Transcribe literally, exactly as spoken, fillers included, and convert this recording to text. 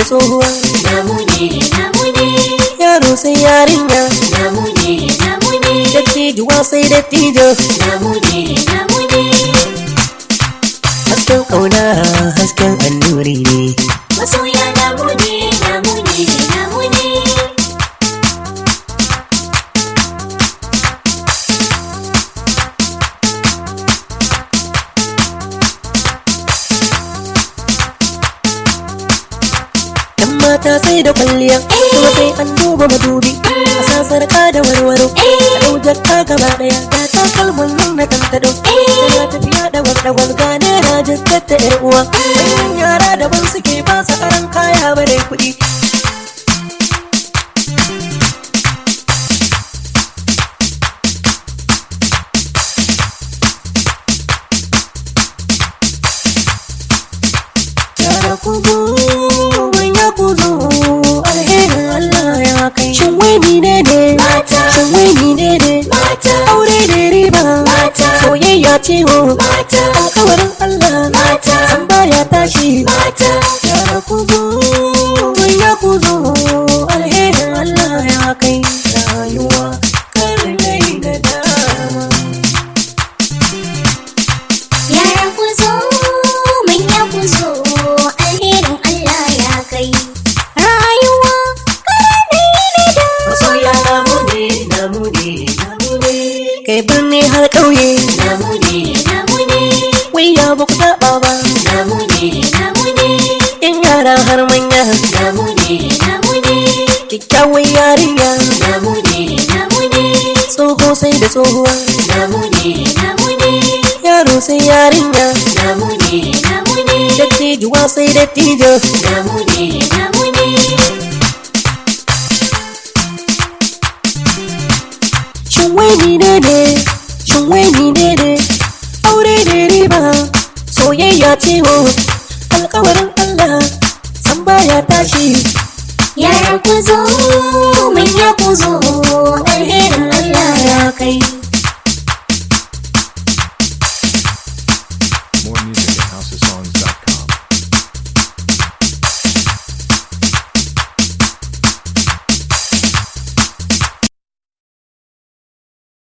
tsohuwa. Namu ne, namu ne. Yaro sai yarinya. Namu ne, namu ne. Dattijuwa sai dattijo. Namu ne, namu ne. Hasken ƙauna hasken annuri ne. Masoya namu ne, namu ne, namu ne. Yan mata sai da kwalliya, kuma sai an duba madubi. A sa sarka da warwaro, a ɗau jakka gaba ɗaya. Ga takalman nan na tantado, tana tafiya da warɗawar gane na jakkar ta ƴar uwa. Manyan yara daban suke ba su aron kaya bare kuɗi. Yara kugu kuzo alherin Allah ya kai. Shin wai mine ne mata? Shin wai mine ne mata? Aure da riba mata, soyayya ce ho mata, alƙawarin Allah mata, san baya tashi mata. Yara kuzo ya kuzo alherin Allah ya kai. Rayuwa kar dai da dama. Yara kuzo manya kuzo alherin Allah ya kai. Rayuwa kaɗai da masoya namu ne, namu ne, namu ne. Kai birni har ƙauye. Namu ne, namu ne. Wai ya baku taɓa ba. Namu ne, namu ne. Yan yara har manya. Namu ne, namu ne. Kyakkyawar yarinya. Namu ne, namu ne. Tsoho sai da tsohuwa. Namu ne, namu ne. Yaro sai yarinya. Namu ne, namu ne. Dattijuwa sai dattijo. Namu ne, namu ne. Shin wai mine ne? Shin wai mine ne? Aure da riba, soyayya ce ho, alƙawarin Allah, san baya tashi. Yara kuzo, manya kuzo, alherin